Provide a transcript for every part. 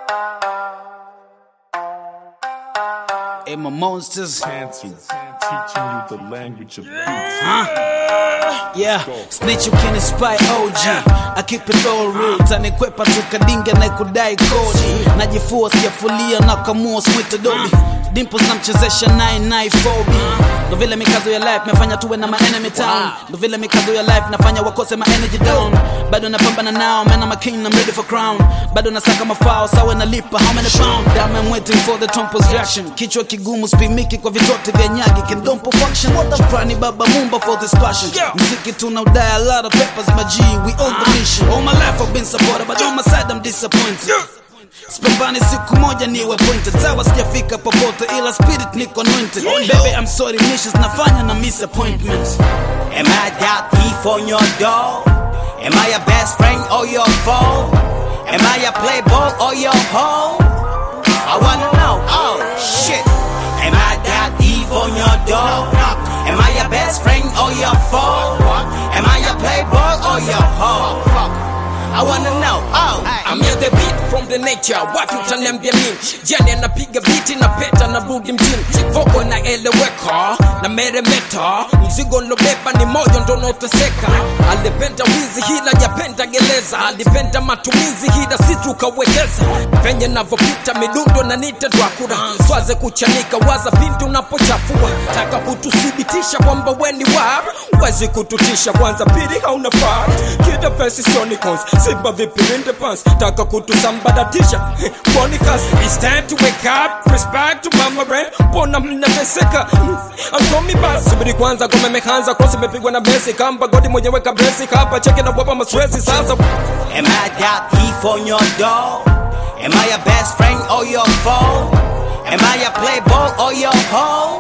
Hey, my monsters. Teaching you the language of peace. Yeah, snitch you can inspire OG. I keep it all real. Tanikwepa tukadinga na kudai kodi. Najifua sijafulia na kamua smita dobi. Dimples na mchezesha 99 phobi. Ndo vile mikazo ya life mefanya tuwe na ma enemy town. Ndo vile mikazo ya life nafanya wakose ma energy down. Bado napambana nao, man I'm a king, I'm ready for crown. Bado nasaka mafao, sawa na lipa, how many pound? Damn, I'm waiting for the Tompos reaction. Kichwa kigumu, spimiki kwa vitote vya nyagi. Kindompo function, what the Shukrani baba mumba for this passion. Mziki tunaudai, a lot of peppers, my G, we on the mission. All my life I've been supported, but on my side I'm disappointed. Spambani siku moja niwe pointed. Sawa sijafika popote ila spirit niko anointed. Baby I'm sorry, missions nafanya na miss appointments. Am I that thief on your door? Am I your best friend or your foe? Am I a playboy or your hoe? I wanna know, oh shit. Am I that thief on your door? Am I your best friend or your foe? Am I a playboy or your hoe? I wanna know, oh I'm here the beat from the nature. Watu utaniambia nini? Jani anapiga biti na peta na rudi mjini. Voko na eleweka na meremeta. Mzigo nilobeba ni moyo ndo naoteseka. Alipenda wizi hila japenda geleza. Alipenda matumizi hila situ kawekeza. Venye navopita midundo na nita Dracula. Swaze kuchanika waza pintu napochafua. Taka kutusibitisha kwamba weni war. Wezi kututisha kwanza pili hauna far. Kida fesi sonicons Simba vipi in the pants. Taka kutusambadatisha Bonicas. It's time to wake up. Respect to mama brain. Pona mnateseka Ansomi basi subiri kwanza kwa memekanza Kosi mepigwa na besi Kamba godi mwenye weka besi Kapa cheke na wapa maswezi sasa. Am I that thief on your door? Am I your best friend or your foe? Am I a playboy or your hoe?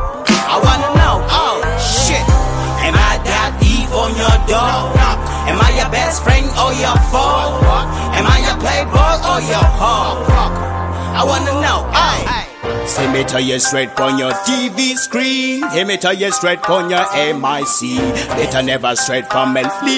I wanna know, oh shit. Am I that thief on your door? Am I your best friend or your foe? Am I a playboy or your hoe? I wanna know, oh. Say me tell you straight on your TV screen. Hear me tell you straight on your MIC. Better never straight from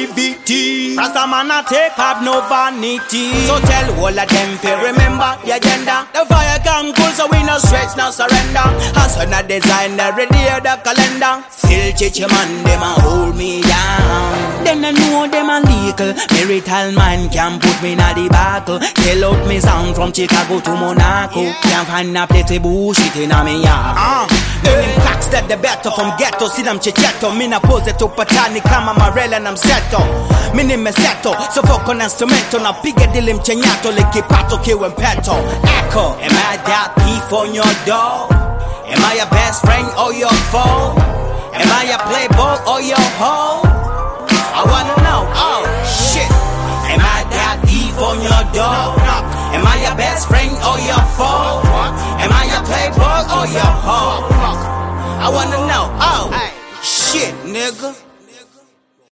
LVT. Rasta man a take up no vanity. So tell all of them to remember the agenda. The fire come cool so we no stretch, no surrender. Hustle na designer, ready the calendar. Still chichi man, them a hold me down. Then I know them a legal. Marital man can put me in the battle. Sell out me sound from Chicago to Monaco. Can't find a plate bullshit in a me yard. Them cocks that the better from ghetto. See them chicheto. Me na pose to patani kama Marella na mseto. Me ni meseto. So fuck on instrumento. Na piga dili mchenyato. Liki pato kiwe mpeto. Echo. Am I that thief on your door? Am I your best friend or your foe? Am I a playboy or your hoe? I wanna know, oh shit. Am I that thief on your door? Am I your best friend or your foe? Am I a playboy or your hoe? I wanna know, oh shit, nigga.